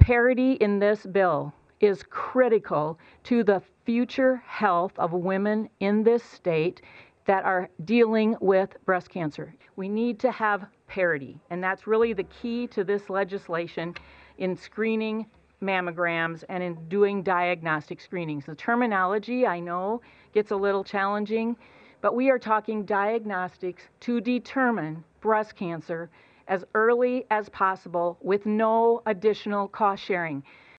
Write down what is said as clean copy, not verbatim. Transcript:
Parity in this bill is critical to the future health of women in this state that are dealing with breast cancer. We need to have parity, and that's really the key to this legislation in screening mammograms and in doing diagnostic screenings. The terminology, I know, gets a little challenging, but we are talking diagnostics to determine breast cancer as early as possible with no additional cost sharing.